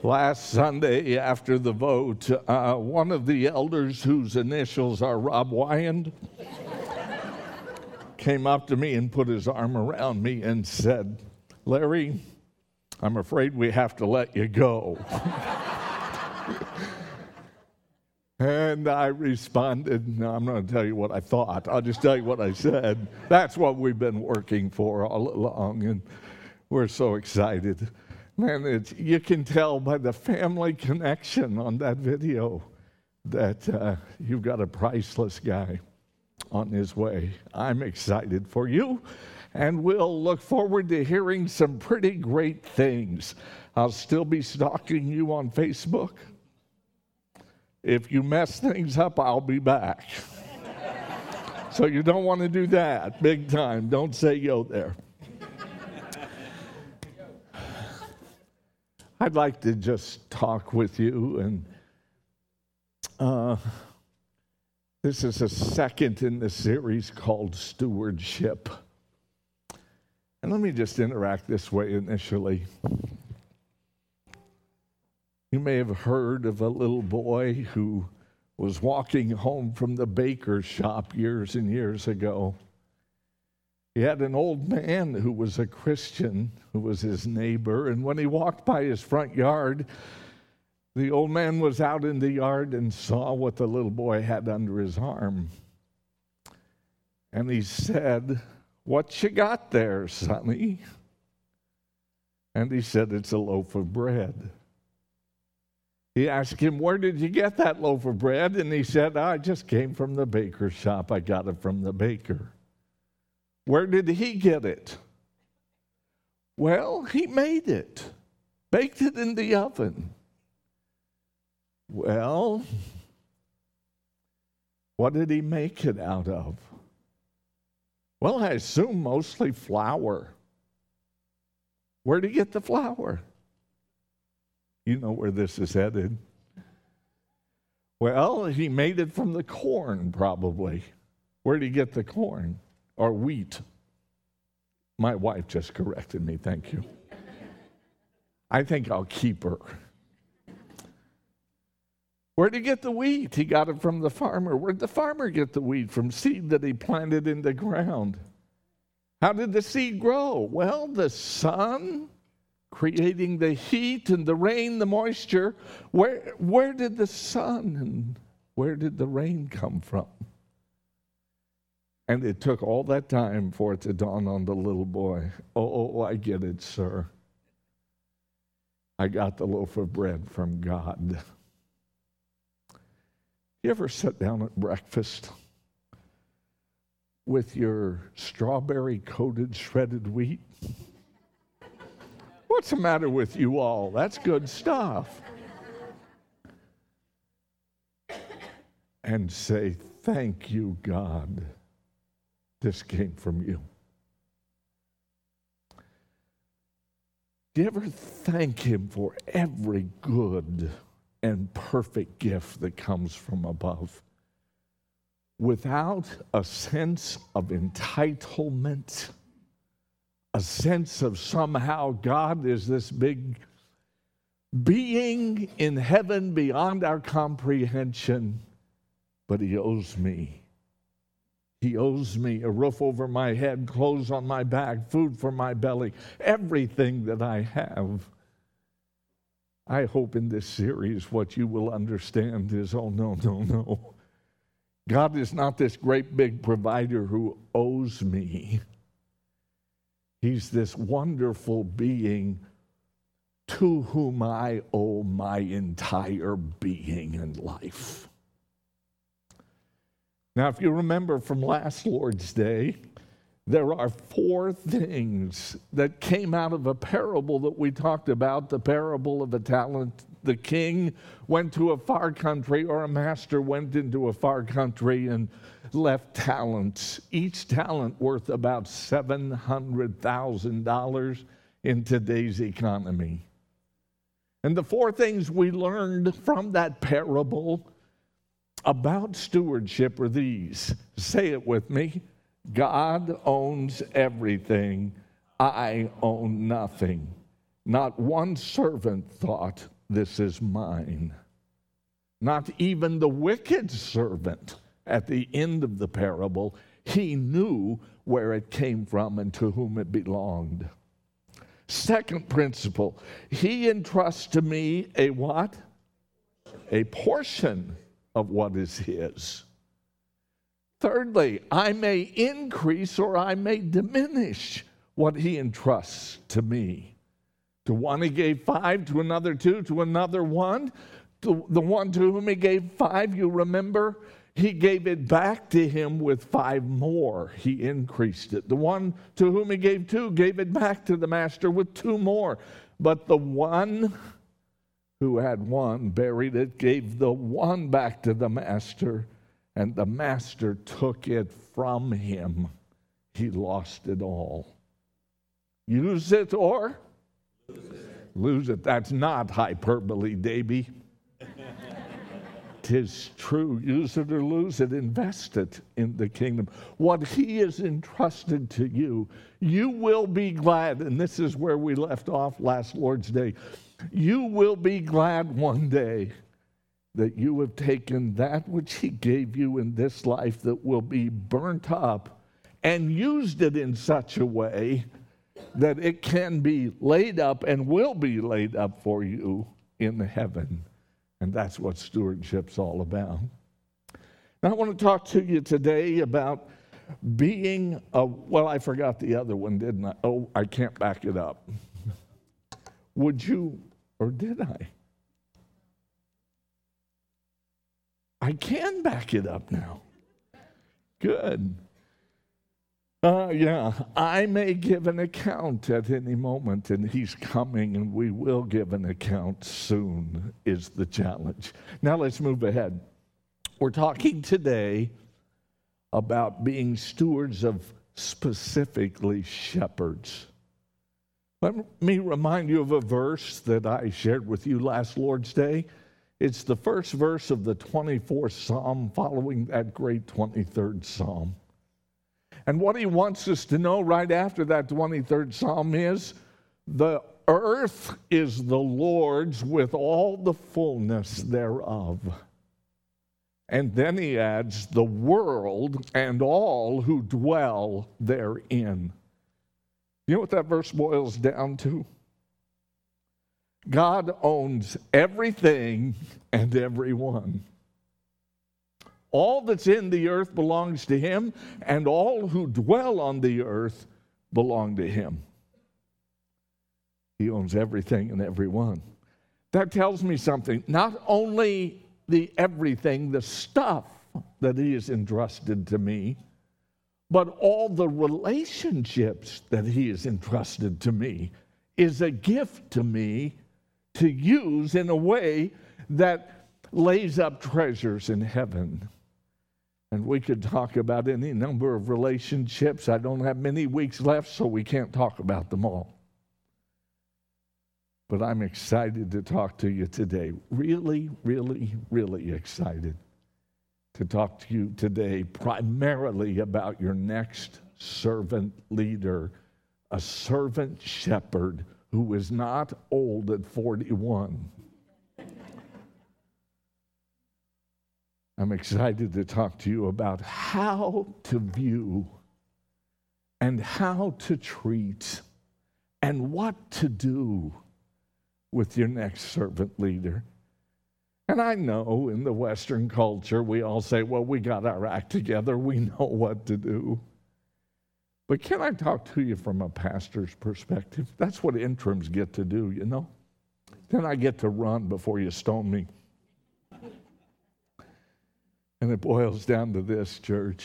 Last Sunday after the vote, one of the elders whose initials are Rob Wyand came up to me and put his arm around me and said, "Larry, I'm afraid we have to let you go." And I responded, "No, I'm not going to tell you what I thought. I'll just tell you what I said. That's what we've been working for all along, and we're so excited." Man, you can tell by the family connection on that video that you've got a priceless guy on his way. I'm excited for you, and we'll look forward to hearing some pretty great things. I'll still be stalking you on Facebook. If you mess things up, I'll be back. So you don't want to do that big time. Don't say yo there. I'd like to just talk with you, and this is a second in the series called Stewardship. And let me just interact this way initially. You may have heard of a little boy who was walking home from the baker's shop years and years ago. He had an old man who was a Christian, who was his neighbor, and when he walked by his front yard, the old man was out in the yard and saw what the little boy had under his arm. And he said, "What you got there, sonny?" And he said, "It's a loaf of bread." He asked him, "Where did you get that loaf of bread?" And he said, "I just came from the baker's shop. I got it from the baker." "Where did he get it?" "Well, he made it, baked it in the oven." "Well, what did he make it out of?" "Well, I assume mostly flour." "Where did he get the flour?" You know where this is headed. "Well, he made it from the corn, probably." "Where did he get the corn?" "Or wheat." My wife just corrected me, thank you. I think I'll keep her. "Where did he get the wheat?" "He got it from the farmer." "Where did the farmer get the wheat?" "From seed that he planted in the ground." "How did the seed grow?" "Well, the sun creating the heat and the rain, the moisture. Where did the sun and where did the rain come from?" And it took all that time for it to dawn on the little boy. "Oh, I get it, sir. I got the loaf of bread from God." You ever sit down at breakfast with your strawberry-coated shredded wheat? What's the matter with you all? That's good stuff. And say, "Thank you, God. This came from you." Do you ever thank him for every good and perfect gift that comes from above without a sense of entitlement, a sense of somehow God is this big being in heaven beyond our comprehension, but he owes me. He owes me a roof over my head, clothes on my back, food for my belly, everything that I have. I hope in this series what you will understand is, oh, no. God is not this great big provider who owes me. He's this wonderful being to whom I owe my entire being and life. Now, if you remember from last Lord's Day, there are 4 things that came out of a parable that we talked about, the parable of a talent. The king went to a far country, or a master went into a far country and left talents, each talent worth about $700,000 in today's economy. And the 4 things we learned from that parable about stewardship are these. Say it with me. God owns everything. I own nothing. Not one servant thought this is mine. Not even the wicked servant at the end of the parable, he knew where it came from and to whom it belonged. Second principle, he entrusts to me a what? A portion of what is his. Thirdly, I may increase or I may diminish what he entrusts to me. To one he gave 5, to another 2, to another 1. To the one to whom he gave 5, you remember, he gave it back to him with 5 more. He increased it. The one to whom he gave 2 gave it back to the master with 2 more. But the one who had 1 buried it, gave the 1 back to the master, and the master took it from him. He lost it all. Use it or lose it. That's not hyperbole, Davy. 'Tis true. Use it or lose it. Invest it in the kingdom. What he has entrusted to you, you will be glad. And this is where we left off last Lord's Day. You will be glad one day that you have taken that which he gave you in this life that will be burnt up and used it in such a way that it can be laid up and will be laid up for you in heaven. And that's what stewardship's all about. Now I want to talk to you today about being well, I forgot the other one, didn't I? Oh, I can't back it up. Would you, or did I? I can back it up now. Good. I may give an account at any moment, and he's coming, and we will give an account soon, is the challenge. Now let's move ahead. We're talking today about being stewards of specifically shepherds. Let me remind you of a verse that I shared with you last Lord's Day. It's the first verse of the 24th Psalm following that great 23rd Psalm. And what he wants us to know right after that 23rd Psalm is, the earth is the Lord's with all the fullness thereof. And then he adds, the world and all who dwell therein. You know what that verse boils down to? God owns everything and everyone. All that's in the earth belongs to him, and all who dwell on the earth belong to him. He owns everything and everyone. That tells me something. Not only the everything, the stuff that he has entrusted to me, but all the relationships that he has entrusted to me is a gift to me to use in a way that lays up treasures in heaven. And we could talk about any number of relationships. I don't have many weeks left, so we can't talk about them all. But I'm excited to talk to you today. Really, really, really excited to talk to you today primarily about your next servant leader, a servant shepherd who is not old at 41. I'm excited to talk to you about how to view and how to treat and what to do with your next servant leader. And I know in the Western culture, we all say, well, we got our act together. We know what to do. But can I talk to you from a pastor's perspective? That's what interims get to do, you know? Then I get to run before you stone me. And it boils down to this, church.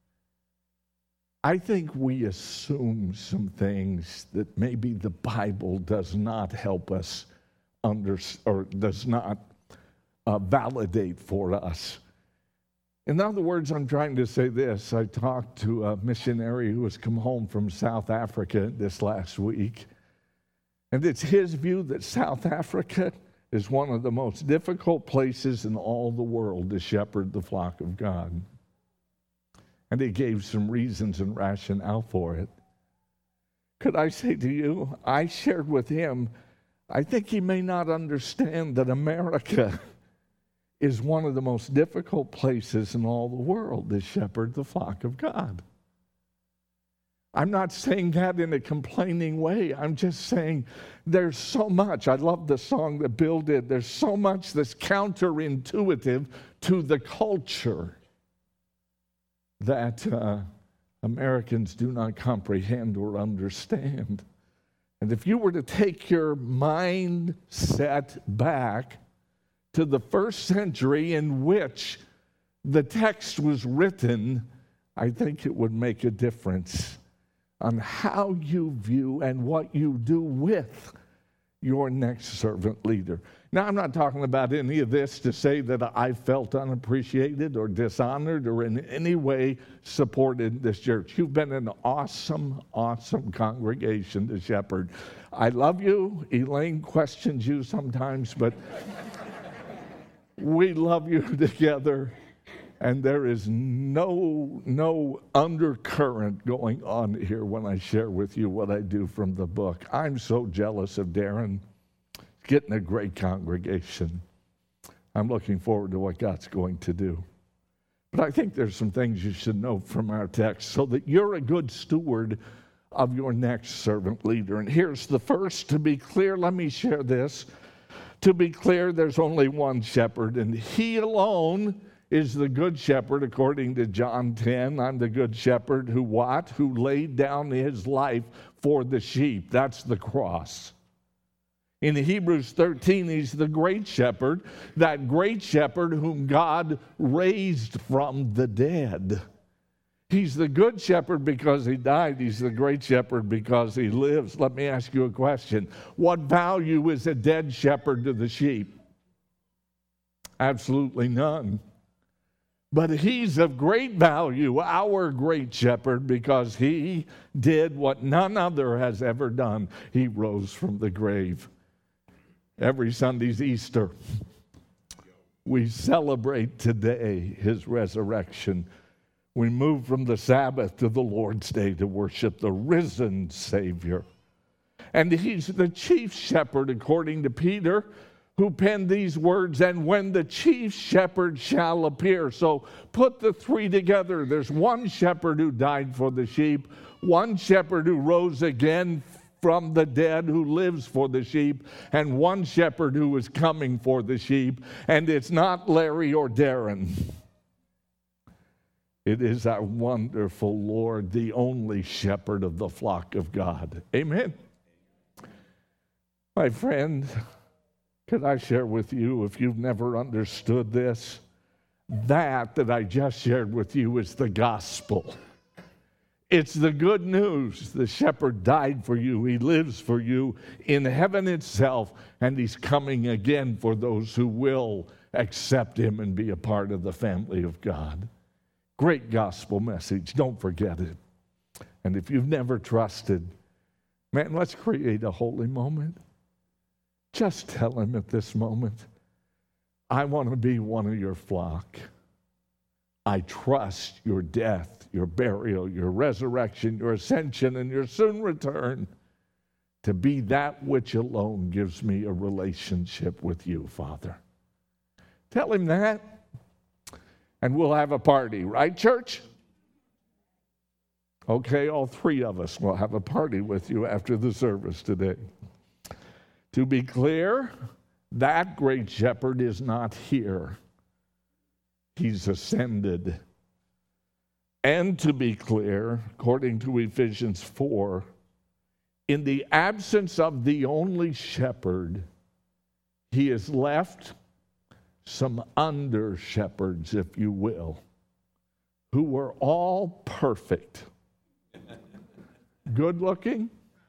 I think we assume some things that maybe the Bible does not help us or does not validate for us. In other words, I'm trying to say this. I talked to a missionary who has come home from South Africa this last week. And it's his view that South Africa is one of the most difficult places in all the world to shepherd the flock of God. And he gave some reasons and rationale for it. Could I say to you, I shared with him, I think he may not understand that America is one of the most difficult places in all the world to shepherd the flock of God. I'm not saying that in a complaining way. I'm just saying there's so much. I love the song that Bill did. There's so much that's counterintuitive to the culture that Americans do not comprehend or understand. And if you were to take your mindset back to the first century in which the text was written, I think it would make a difference on how you view and what you do with your next servant leader. Now, I'm not talking about any of this to say that I felt unappreciated or dishonored or in any way supported this church. You've been an awesome, awesome congregation to shepherd. I love you. Elaine questions you sometimes, but we love you together. And there is no undercurrent going on here when I share with you what I do from the book. I'm so jealous of Darren getting a great congregation. I'm looking forward to what God's going to do. But I think there's some things you should know from our text so that you're a good steward of your next servant leader. And here's the first. To be clear, let me share this. To be clear, there's only one shepherd, and he alone is the good shepherd, according to John 10. I'm the good shepherd who what? Who laid down his life for the sheep. That's the cross. In Hebrews 13, he's the great shepherd, that great shepherd whom God raised from the dead. He's the good shepherd because he died. He's the great shepherd because he lives. Let me ask you a question. What value is a dead shepherd to the sheep? Absolutely none. But he's of great value, our great shepherd, because he did what none other has ever done. He rose from the grave. Every Sunday's Easter. We celebrate today his resurrection. We move from the Sabbath to the Lord's Day to worship the risen Savior. And he's the chief shepherd, according to Peter, who penned these words, and when the chief shepherd shall appear. So put the three together. There's one shepherd who died for the sheep, one shepherd who rose again from the dead, who lives for the sheep, and one shepherd who is coming for the sheep. And it's not Larry or Darren. It is our wonderful Lord, the only shepherd of the flock of God. Amen. My friend, could I share with you, if you've never understood this, that I just shared with you is the gospel. It's the good news. The shepherd died for you. He lives for you in heaven itself, and he's coming again for those who will accept him and be a part of the family of God. Great gospel message. Don't forget it. And if you've never trusted, man, let's create a holy moment. Just tell him at this moment, I want to be one of your flock. I trust your death, your burial, your resurrection, your ascension, and your soon return to be that which alone gives me a relationship with you, Father. Tell him that, and we'll have a party, right, church? Okay, all three of us will have a party with you after the service today. To be clear, that great shepherd is not here. He's ascended. And to be clear, according to Ephesians 4, in the absence of the only shepherd, he has left some under shepherds, if you will, who were all perfect, good looking,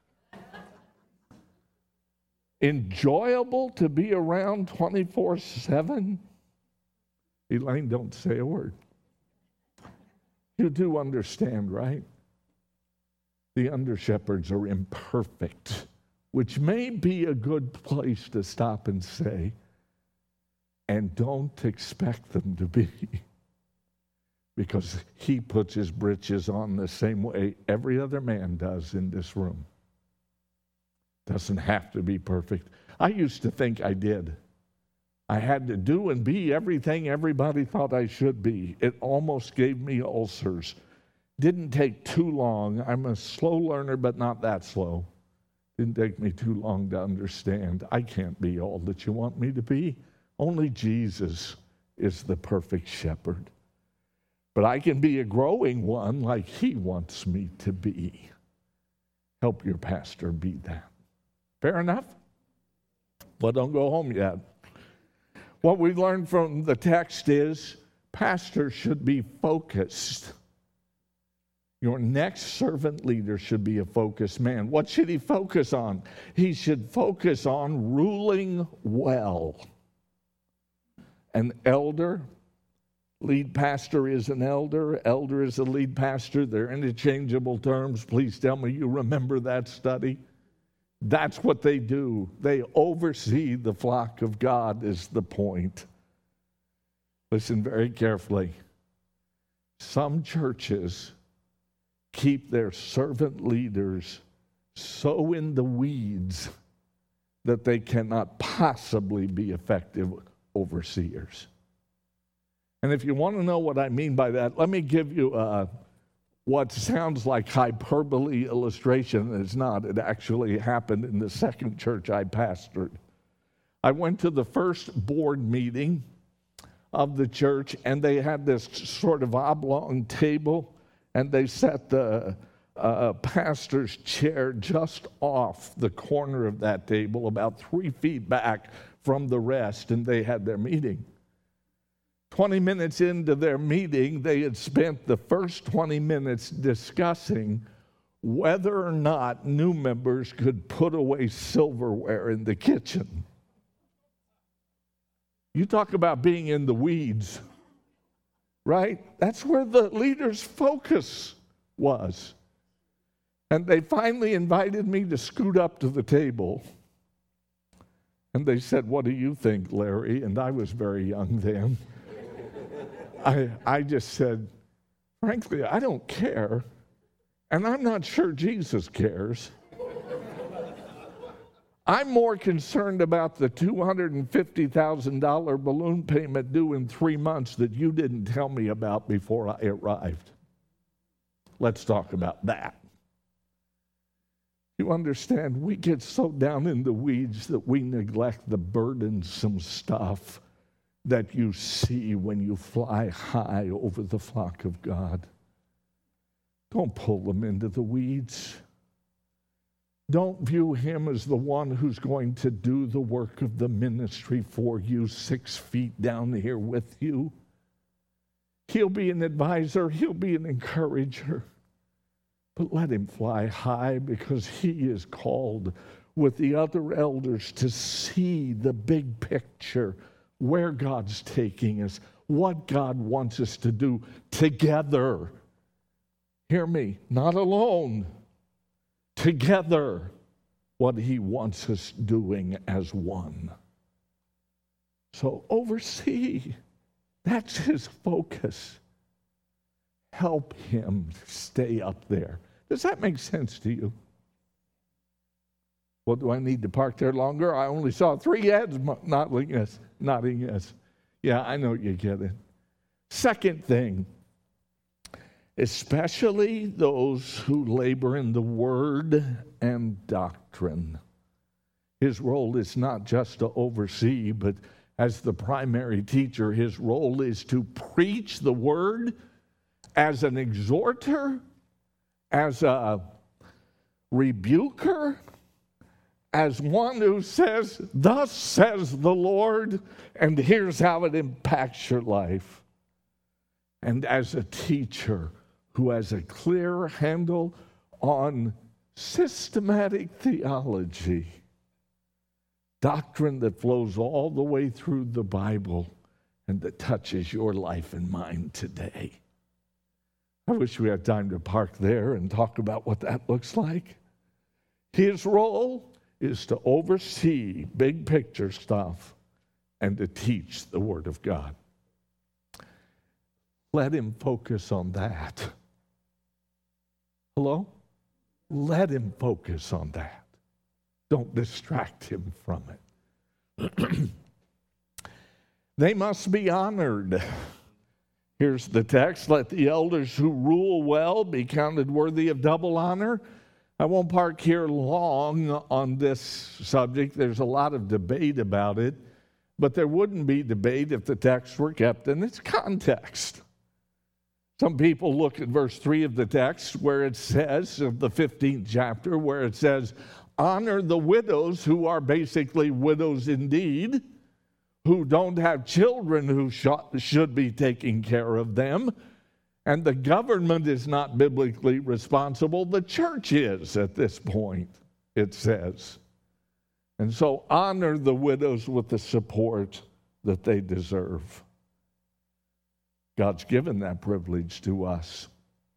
enjoyable to be around 24/7. Elaine, don't say a word. You do understand, right? The under-shepherds are imperfect, which may be a good place to stop and say, and don't expect them to be, because he puts his britches on the same way every other man does in this room. Doesn't have to be perfect. I used to think I did. I had to do and be everything everybody thought I should be. It almost gave me ulcers. Didn't take too long. I'm a slow learner, but not that slow. Didn't take me too long to understand. I can't be all that you want me to be. Only Jesus is the perfect shepherd. But I can be a growing one like he wants me to be. Help your pastor be that. Fair enough? Well, don't go home yet. What we learned from the text is pastors should be focused. Your next servant leader should be a focused man. What should he focus on? He should focus on ruling well. An elder, lead pastor is an elder is a lead pastor. They're interchangeable terms. Please tell me you remember that study. That's what they do. They oversee the flock of God is the point. Listen very carefully. Some churches keep their servant leaders so in the weeds that they cannot possibly be effective overseers. And if you want to know what I mean by that, let me give you what sounds like hyperbole illustration. It's not. It actually happened in the second church I pastored. I went to the first board meeting of the church, and they had this sort of oblong table, and they set the pastor's chair just off the corner of that table, about 3 feet back from the rest, and they had their meeting. 20 minutes into their meeting, they had spent the first 20 minutes discussing whether or not new members could put away silverware in the kitchen. You talk about being in the weeds, right? That's where the leader's focus was. And they finally invited me to scoot up to the table. And they said, "What do you think, Larry?" And I was very young then. I just said, "Frankly, I don't care, and I'm not sure Jesus cares. I'm more concerned about the $250,000 balloon payment due in 3 months that you didn't tell me about before I arrived. Let's talk about that." You understand, we get so down in the weeds that we neglect the burdensome stuff that you see when you fly high over the flock of God. Don't pull them into the weeds. Don't view him as the one who's going to do the work of the ministry for you 6 feet down here with you. He'll be an advisor. He'll be an encourager. But let him fly high, because he is called with the other elders to see the big picture, where God's taking us, what God wants us to do together. Hear me, not alone. Together, what he wants us doing as one. So oversee. That's his focus. Help him stay up there. Does that make sense to you? Well, do I need to park there longer? I only saw 3 heads nodding yes. Yeah, I know you get it. Second thing, especially those who labor in the word and doctrine. His role is not just to oversee, but as the primary teacher, his role is to preach the word as an exhorter, as a rebuker, as one who says, "Thus says the Lord," and here's how it impacts your life. And as a teacher who has a clear handle on systematic theology, doctrine that flows all the way through the Bible and that touches your life and mine today. I wish we had time to park there and talk about what that looks like. His role is to oversee big picture stuff and to teach the Word of God. Let him focus on that. Hello? Let him focus on that. Don't distract him from it. They must be honored. Here's the text: let the elders who rule well be counted worthy of double honor. I won't park here long on this subject. There's a lot of debate about it, but there wouldn't be debate if the text were kept in its context. Some people look at verse 3 of the text where it says, of the 15th chapter, where it says, honor the widows who are basically widows indeed, who don't have children who should be taking care of them. And the government is not biblically responsible. The church is at this point, it says. And so honor the widows with the support that they deserve. God's given that privilege to us.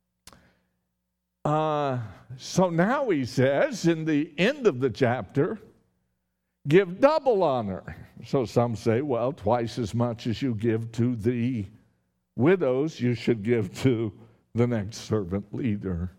So now he says in the end of the chapter, give double honor. So some say, well, twice as much as you give to the widows, you should give to the next servant leader.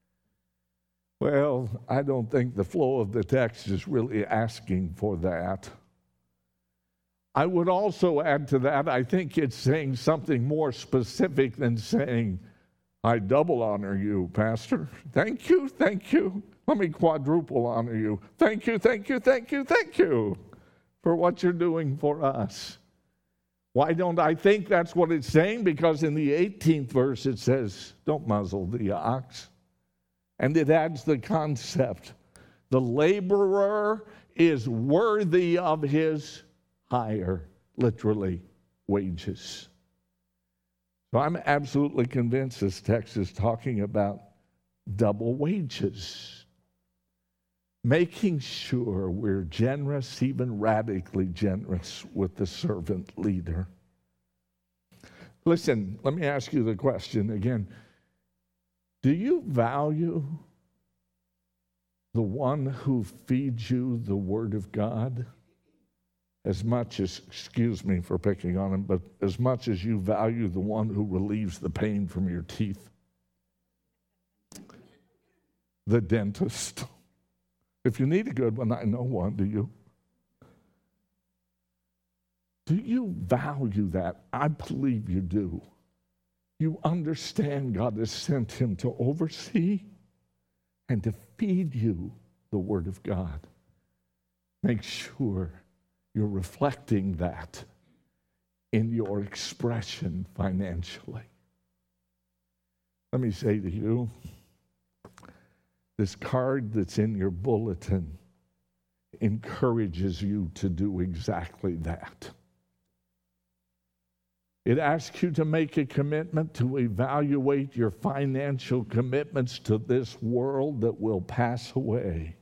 Well, I don't think the flow of the text is really asking for that. I would also add to that, I think it's saying something more specific than saying, I double honor you, Pastor. Thank you, thank you. Let me quadruple honor you. Thank you, thank you, thank you, thank you for what you're doing for us. Why don't I think that's what it's saying? Because in the 18th verse it says, don't muzzle the ox. And it adds the concept, the laborer is worthy of his hire, literally, wages. So I'm absolutely convinced this text is talking about double wages. Making sure we're generous, even radically generous, with the servant leader. Listen, let me ask you the question again. Do you value the one who feeds you the Word of God as much as, excuse me for picking on him, but as much as you value the one who relieves the pain from your teeth? The dentist. If you need a good one, I know one, do you? Do you value that? I believe you do. You understand God has sent him to oversee and to feed you the Word of God. Make sure you're reflecting that in your expression financially. Let me say to you, this card that's in your bulletin encourages you to do exactly that. It asks you to make a commitment to evaluate your financial commitments to this world that will pass away,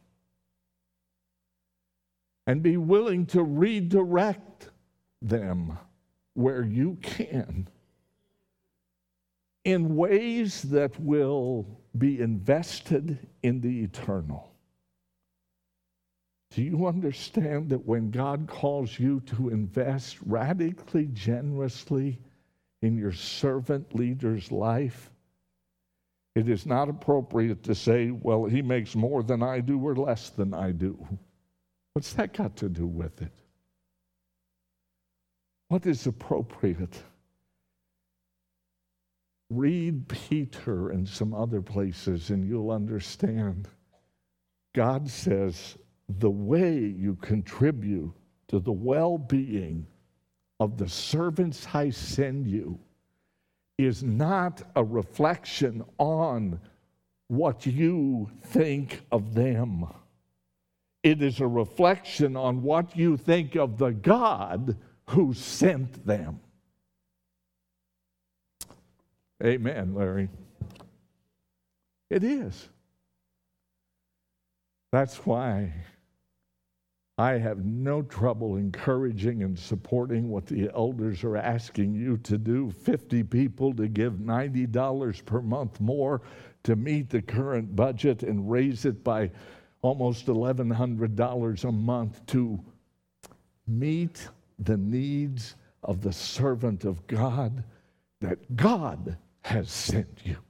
and be willing to redirect them where you can in ways that will be invested in the eternal. Do you understand that when God calls you to invest radically, generously in your servant leader's life, it is not appropriate to say, well, he makes more than I do or less than I do. What's that got to do with it? What is appropriate? Read Peter and some other places and you'll understand. God says the way you contribute to the well-being of the servants I send you is not a reflection on what you think of them. It is a reflection on what you think of the God who sent them. Amen, Larry. It is. That's why I have no trouble encouraging and supporting what the elders are asking you to do. 50 people to give $90 per month more to meet the current budget and raise it by almost $1,100 a month to meet the needs of the servant of God that God has sent you.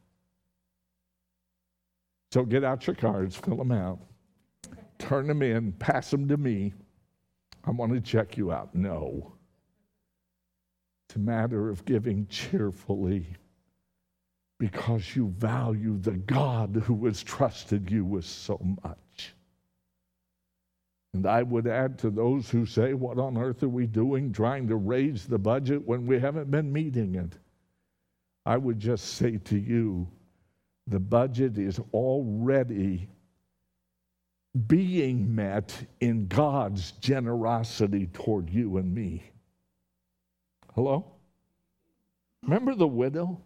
So get out your cards, fill them out, turn them in, pass them to me. I want to check you out. No. It's a matter of giving cheerfully because you value the God who has trusted you with so much. And I would add to those who say, what on earth are we doing trying to raise the budget when we haven't been meeting it? I would just say to you, the budget is already being met in God's generosity toward you and me. Hello? Remember the widow?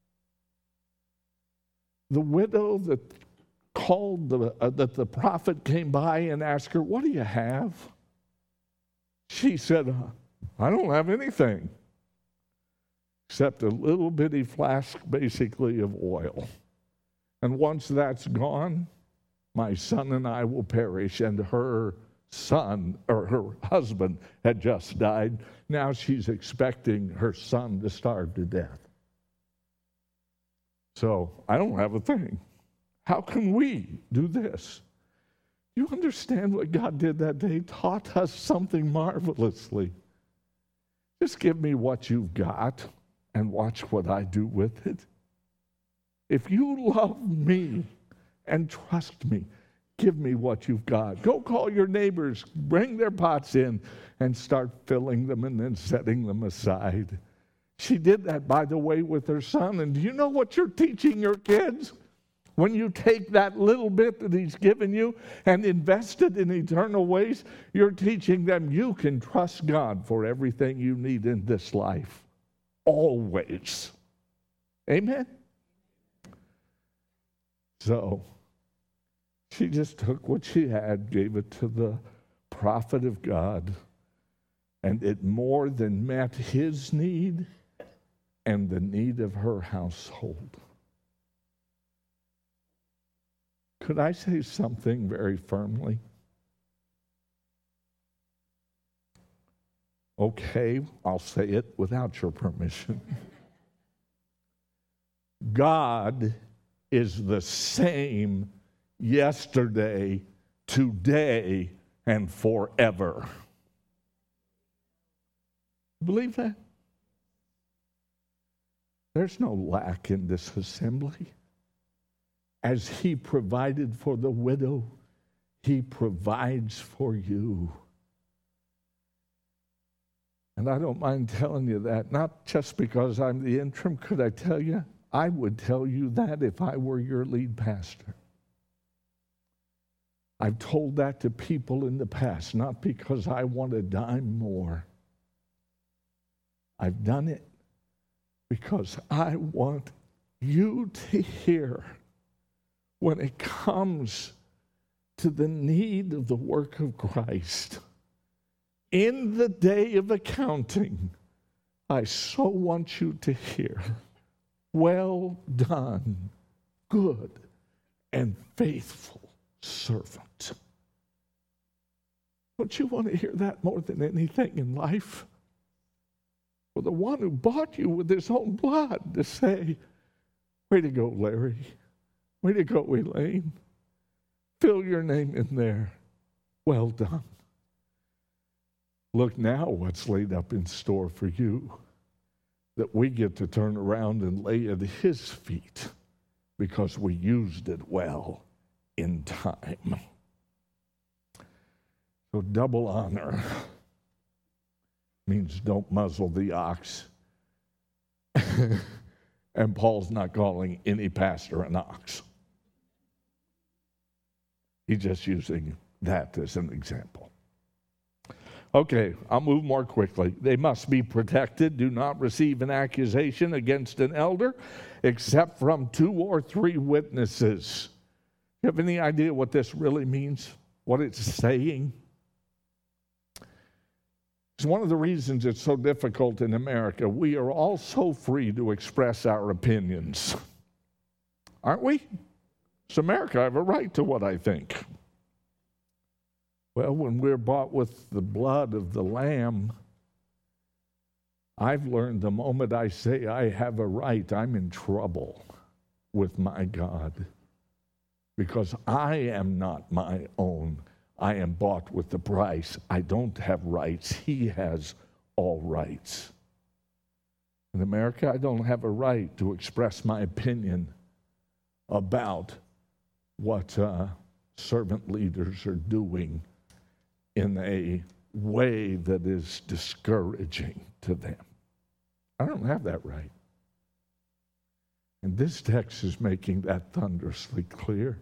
The widow that called, that the prophet came by and asked her, what do you have? She said, I don't have anything except a little bitty flask, basically, of oil. And once that's gone, my son and I will perish. And her son, or her husband, had just died. Now she's expecting her son to starve to death. So I don't have a thing. How can we do this? You understand what God did that day? Taught us something marvelously. Just give me what you've got and watch what I do with it. If you love me and trust me, give me what you've got. Go call your neighbors, bring their pots in, and start filling them and then setting them aside. She did that, by the way, with her son. And do you know what you're teaching your kids? When you take that little bit that he's given you and invest it in eternal ways, you're teaching them you can trust God for everything you need in this life. Always. Amen? So, she just took what she had, gave it to the prophet of God, and it more than met his need and the need of her household. Could I say something very firmly? Okay, I'll say it without your permission. God is the same yesterday, today, and forever. Believe that? There's no lack in this assembly. As he provided for the widow, he provides for you. And I don't mind telling you that, not just because I'm the interim. Could I tell you? I would tell you that if I were your lead pastor. I've told that to people in the past, not because I want a dime more. I've done it because I want you to hear when it comes to the need of the work of Christ. In the day of accounting, I so want you to hear, well done, good and faithful servant. Don't you want to hear that more than anything in life? For the one who bought you with his own blood to say, way to go, Larry. Way to go, Elaine. Fill your name in there. Well done. Look now what's laid up in store for you, that we get to turn around and lay at his feet because we used it well in time. So double honor means don't muzzle the ox. And Paul's not calling any pastor an ox. He's just using that as an example. Okay, I'll move more quickly. They must be protected. Do not receive an accusation against an elder except from 2 or 3 witnesses. You have any idea what this really means? What it's saying? It's one of the reasons it's so difficult in America. We are all so free to express our opinions. Aren't we? It's America. I have a right to what I think. Well, when we're bought with the blood of the Lamb, I've learned the moment I say I have a right, I'm in trouble with my God. Because I am not my own. I am bought with the price. I don't have rights. He has all rights. In America, I don't have a right to express my opinion about what servant leaders are doing in a way that is discouraging to them. I don't have that right. And this text is making that thunderously clear.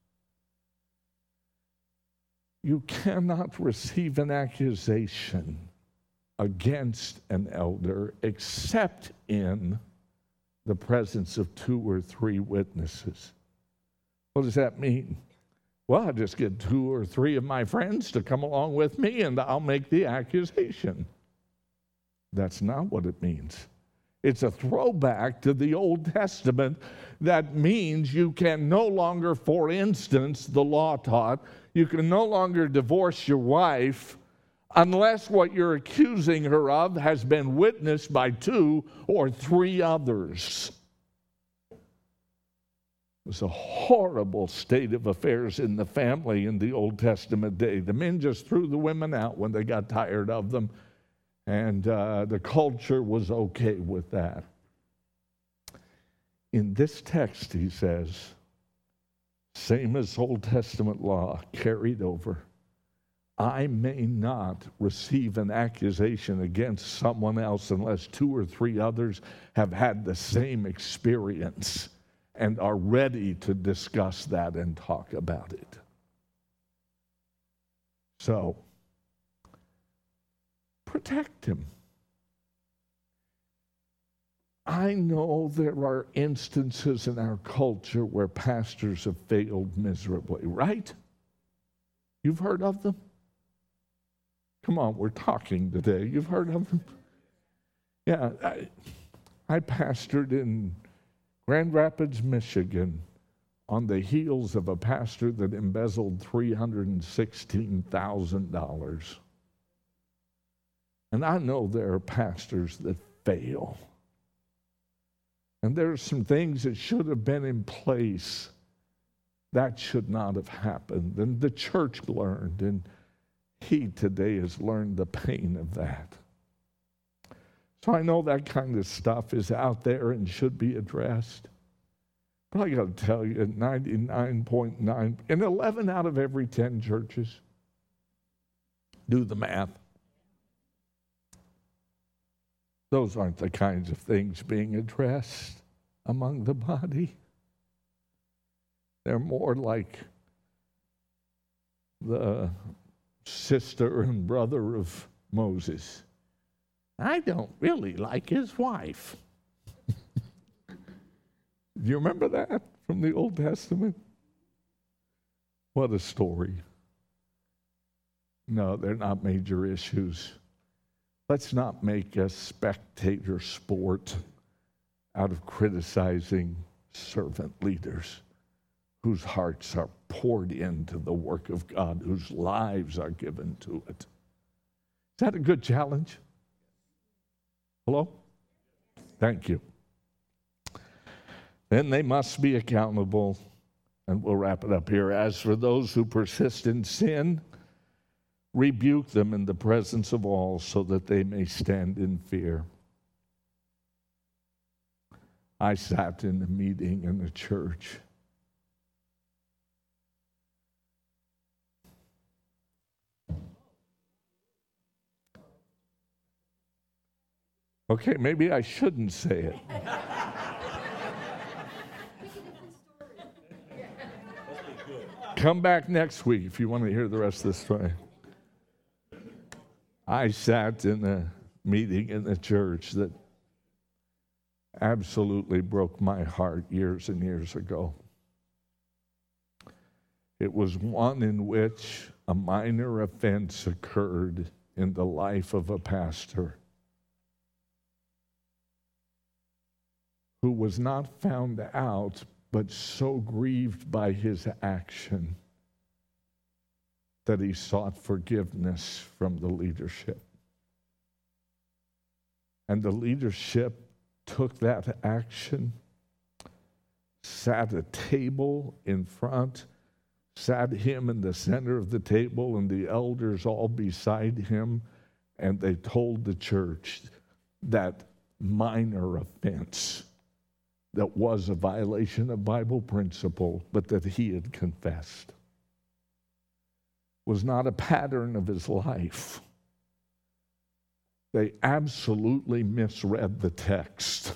You cannot receive an accusation against an elder except in the presence of 2 or 3 witnesses. What does that mean? Well, I just get 2 or 3 of my friends to come along with me and I'll make the accusation. That's not what it means. It's a throwback to the Old Testament that means you can no longer, for instance, the law taught, you can no longer divorce your wife unless what you're accusing her of has been witnessed by 2 or 3 others. It was a horrible state of affairs in the family in the Old Testament day. The men just threw the women out when they got tired of them, and the culture was okay with that. In this text, he says, same as Old Testament law carried over, I may not receive an accusation against someone else unless 2 or 3 others have had the same experience and are ready to discuss that and talk about it. So, protect him. I know there are instances in our culture where pastors have failed miserably, right? You've heard of them? Come on, we're talking today. You've heard of them? Yeah, I pastored in Grand Rapids, Michigan, on the heels of a pastor that embezzled $316,000. And I know there are pastors that fail. And there are some things that should have been in place that should not have happened. And the church learned, and he today has learned the pain of that. So I know that kind of stuff is out there and should be addressed. But I got to tell you, 99.9, and 11 out of every 10 churches, do the math. Those aren't the kinds of things being addressed among the body. They're more like the sister and brother of Moses. I don't really like his wife. Do you remember that from the Old Testament? What a story. No, they're not major issues. Let's not make a spectator sport out of criticizing servant leaders whose hearts are poured into the work of God, whose lives are given to it. Is that a good challenge? Hello? Thank you. Then they must be accountable, and we'll wrap it up here. As for those who persist in sin, rebuke them in the presence of all so that they may stand in fear. I sat in a meeting in a church. Okay, maybe I shouldn't say it. Come back next week if you want to hear the rest of the story. I sat in a meeting in the church that absolutely broke my heart years and years ago. It was one in which a minor offense occurred in the life of a pastor who was not found out, but so grieved by his action that he sought forgiveness from the leadership. And the leadership took that action, sat a table in front, sat him in the center of the table and the elders all beside him, and they told the church that minor offense that was a violation of Bible principle, but that he had confessed, was not a pattern of his life. They absolutely misread the text.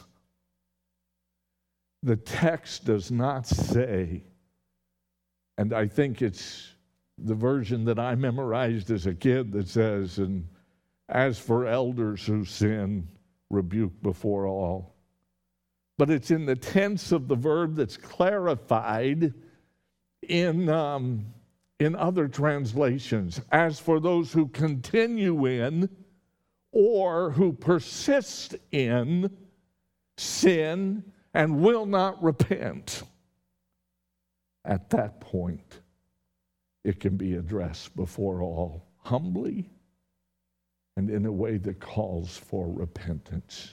The text does not say, and I think it's the version that I memorized as a kid that says, and as for elders who sin, rebuke before all. But it's in the tense of the verb that's clarified in other translations. As for those who continue in or who persist in sin and will not repent, at that point, it can be addressed before all, humbly and in a way that calls for repentance.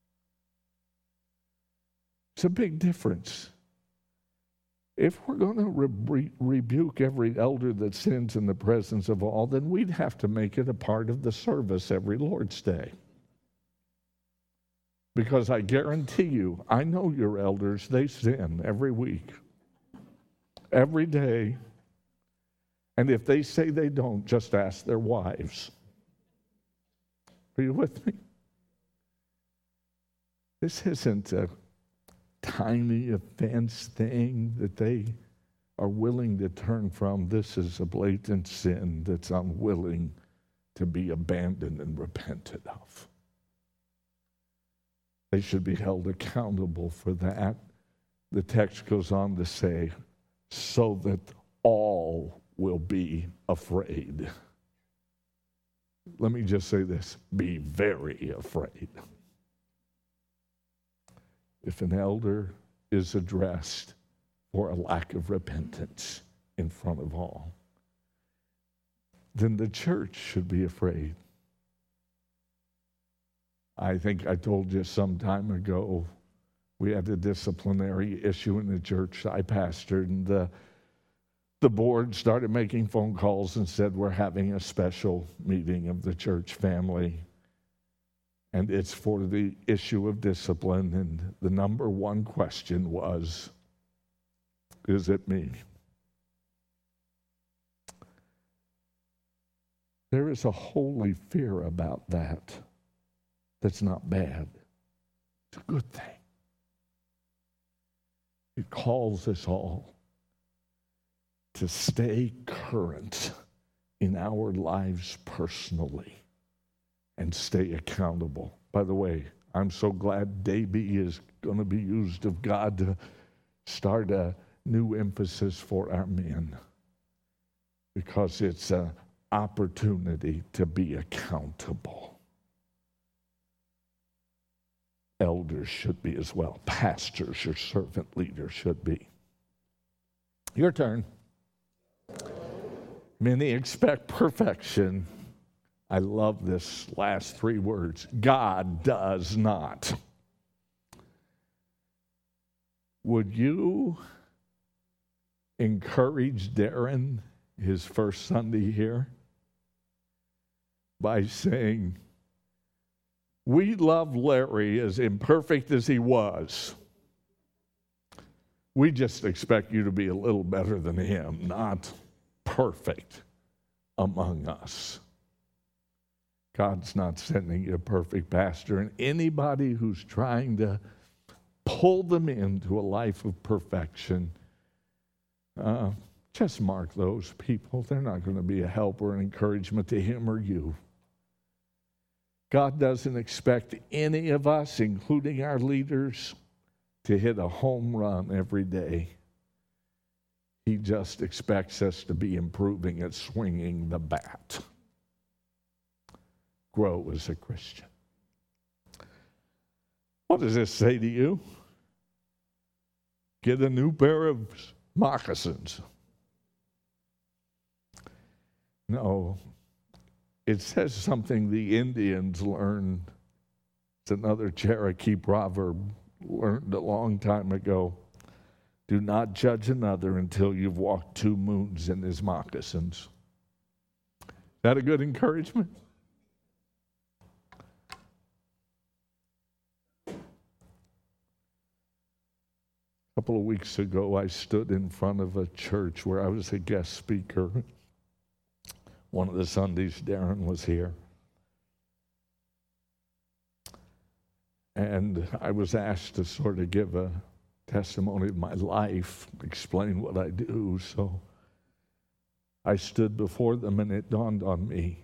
It's a big difference. If we're going to rebuke every elder that sins in the presence of all, then we'd have to make it a part of the service every Lord's Day. Because I guarantee you, I know your elders, they sin every week, every day. And if they say they don't, just ask their wives. Are you with me? This isn't a tiny offense thing that they are willing to turn from. This is a blatant sin that's unwilling to be abandoned and repented of. They should be held accountable for that. The text goes on to say, so that all will be afraid. Let me just say this, be very afraid. If an elder is addressed for a lack of repentance in front of all, then the church should be afraid. I think I told you some time ago, we had a disciplinary issue in the church I pastored, and the board started making phone calls and said, we're having a special meeting of the church family, and it's for the issue of discipline. And the number one question was, is it me? There is a holy fear about that that's not bad. It's a good thing. It calls us all to stay current in our lives personally and stay accountable. By the way, I'm so glad Davey is going to be used of God to start a new emphasis for our men, because it's an opportunity to be accountable. Elders should be as well. Pastors or servant leaders should be. Your turn. Many expect perfection. I love this last three words. God does not. Would you encourage Darren, his first Sunday here, by saying, we love Larry as imperfect as he was. We just expect you to be a little better than him, not perfect among us. God's not sending you a perfect pastor, and anybody who's trying to pull them into a life of perfection, just mark those people. They're not going to be a help or an encouragement to him or you. God doesn't expect any of us, including our leaders, to hit a home run every day. He just expects us to be improving at swinging the bat. Grow as a Christian. What does this say to you? Get a new pair of moccasins. No. It says something the Indians learned. It's another Cherokee proverb learned a long time ago. Do not judge another until you've walked 2 moons in his moccasins. Is that a good encouragement? A couple of weeks ago, I stood in front of a church where I was a guest speaker. One of the Sundays, Darren was here. And I was asked to sort of give a testimony of my life, explain what I do. So I stood before them, and it dawned on me,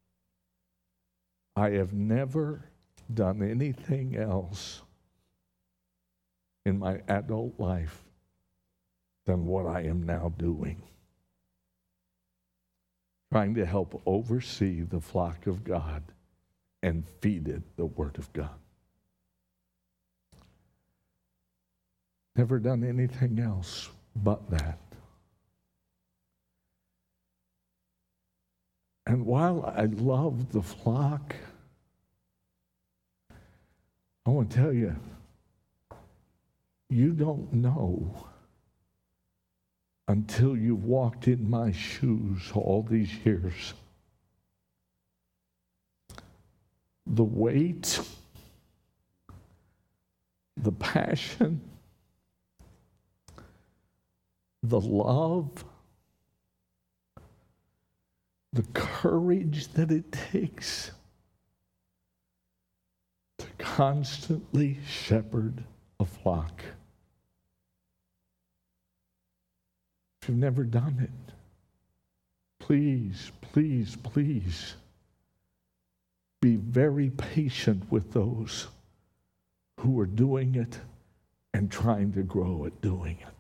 I have never done anything else in my adult life than what I am now doing. Trying to help oversee the flock of God and feed it the Word of God. Never done anything else but that. And while I love the flock, I want to tell you, you don't know until you've walked in my shoes all these years the weight, the passion, the love, the courage that it takes to constantly shepherd a flock. If you've never done it, please, please, please be very patient with those who are doing it and trying to grow at doing it.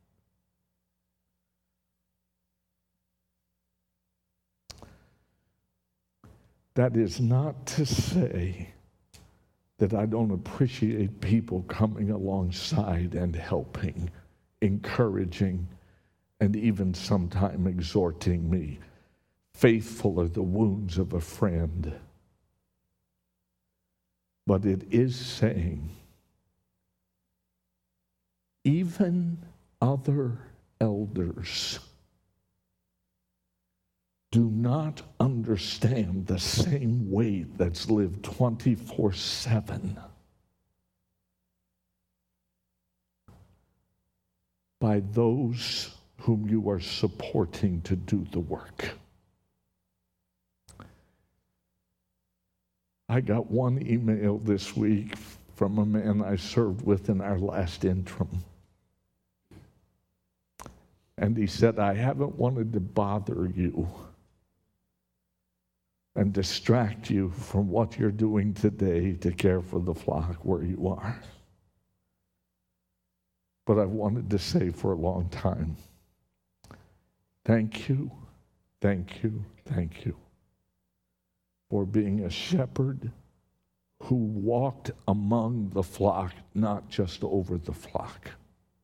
That is not to say that I don't appreciate people coming alongside and helping, encouraging, and even sometime exhorting me. Faithful are the wounds of a friend. But it is saying, even other elders do not understand the same way that's lived 24/7 by those whom you are supporting to do the work. I got one email this week from a man I served with in our last interim. And he said, I haven't wanted to bother you and distract you from what you're doing today to care for the flock where you are. But I wanted to say for a long time, thank you, thank you, thank you for being a shepherd who walked among the flock, not just over the flock,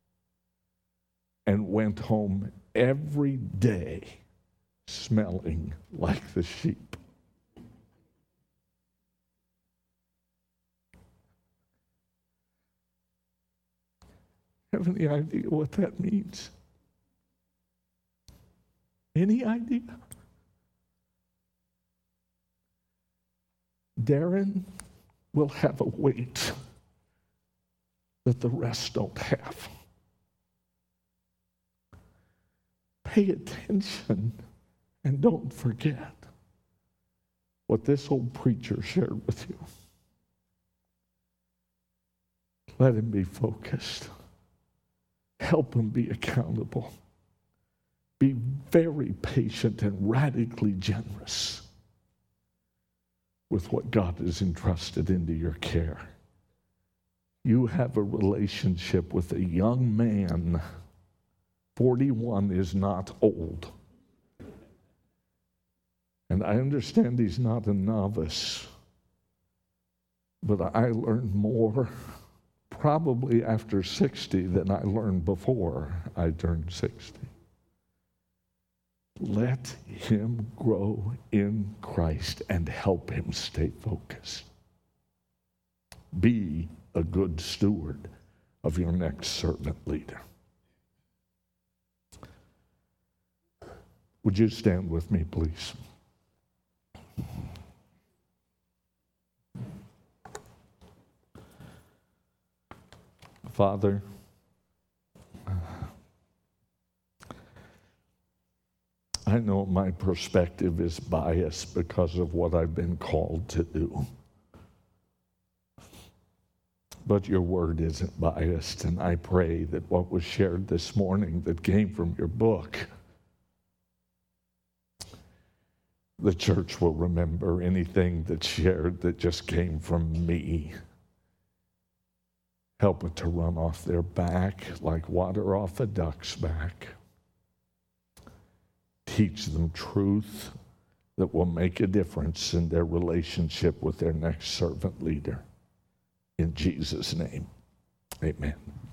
and went home every day smelling like the sheep. Have any idea what that means? Any idea? Darren will have a weight that the rest don't have. Pay attention and don't forget what this old preacher shared with you. Let him be focused. Help him be accountable. Be very patient and radically generous with what God has entrusted into your care. You have a relationship with a young man. 41 is not old. And I understand he's not a novice, but I learned more probably after 60 than I learned before I turned 60. Let him grow in Christ and help him stay focused. Be a good steward of your next servant leader. Would you stand with me, please? Father, I know my perspective is biased because of what I've been called to do. But your word isn't biased, and I pray that what was shared this morning that came from your book, the church will remember. Anything that's shared that just came from me, help it to run off their back like water off a duck's back. Teach them truth that will make a difference in their relationship with their next servant leader. In Jesus' name, amen.